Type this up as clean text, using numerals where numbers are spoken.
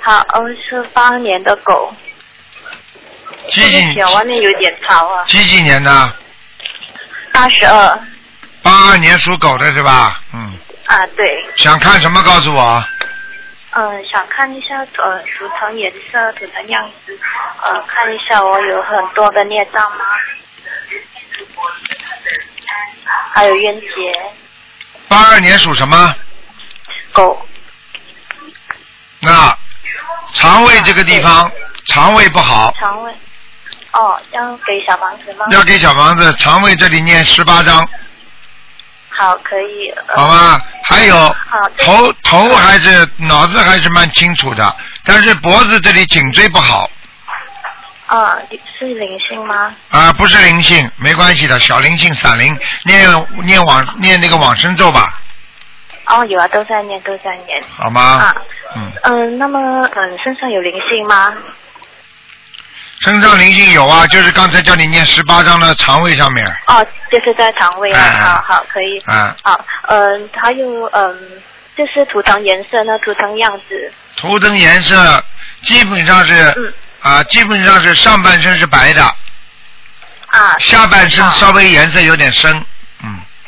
好，是82年的狗。外面有点吵啊。 几年的 ？82。 82年属狗的是吧？嗯。 啊，对。 想看什么告诉我？ 想看一下图腾颜色、图腾样子，看一下我有很多的孽障吗？还有冤结。 82年属什么？ 狗。 那肠胃这个地方，肠胃不好。 肠胃。要给小房子吗？ 要给小房子，肠胃这里念18章。 好，可以。 好吧，还有头还是脑子还是蛮清楚的，但是脖子这里颈椎不好。 是灵性吗？ 不是灵性，没关系的，小灵性散灵，念那个往生咒吧。 有啊，都在念。 好吗？ 那么身上有灵性吗？ 身上灵性有啊，就是刚才叫你念18章的肠胃上面。 就是在肠胃啊。好，可以。还有就是图腾颜色呢，图腾样子。图腾颜色基本上是基本上是上半身是白的。下半身稍微颜色有点深。